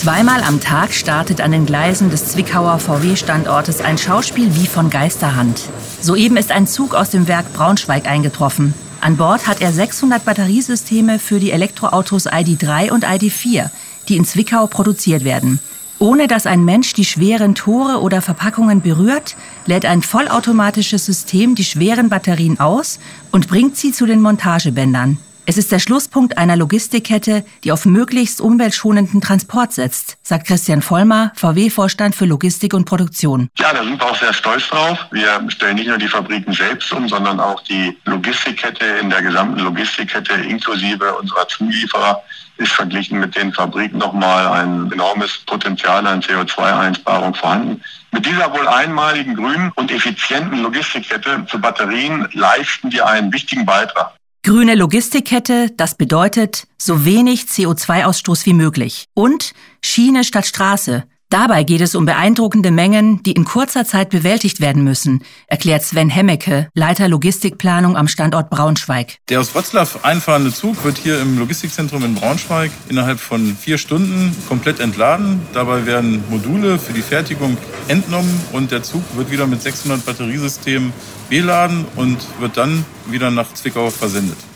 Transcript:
Zweimal am Tag startet an den Gleisen des Zwickauer VW-Standortes ein Schauspiel wie von Geisterhand. Soeben ist ein Zug aus dem Werk Braunschweig eingetroffen. An Bord hat er 600 Batteriesysteme für die Elektroautos ID.3 und ID.4, die in Zwickau produziert werden. Ohne dass ein Mensch die schweren Tore oder Verpackungen berührt, lädt ein vollautomatisches System die schweren Batterien aus und bringt sie zu den Montagebändern. Es ist der Schlusspunkt einer Logistikkette, die auf möglichst umweltschonenden Transport setzt, sagt Christian Vollmer, VW-Vorstand für Logistik und Produktion. Ja, da sind wir auch sehr stolz drauf. Wir stellen nicht nur die Fabriken selbst um, sondern auch die Logistikkette in der gesamten Logistikkette inklusive unserer Zulieferer ist verglichen mit den Fabriken nochmal ein enormes Potenzial an CO2-Einsparung vorhanden. Mit dieser wohl einmaligen grünen und effizienten Logistikkette für Batterien leisten wir einen wichtigen Beitrag. Grüne Logistikkette, das bedeutet so wenig CO2-Ausstoß wie möglich. Und Schiene statt Straße. Dabei geht es um beeindruckende Mengen, die in kurzer Zeit bewältigt werden müssen, erklärt Sven Hemmecke, Leiter Logistikplanung am Standort Braunschweig. Der aus Wroclaw einfahrende Zug wird hier im Logistikzentrum in Braunschweig innerhalb von 4 Stunden komplett entladen. Dabei werden Module für die Fertigung entnommen und der Zug wird wieder mit 600 Batteriesystemen beladen und wird dann wieder nach Zwickau versendet.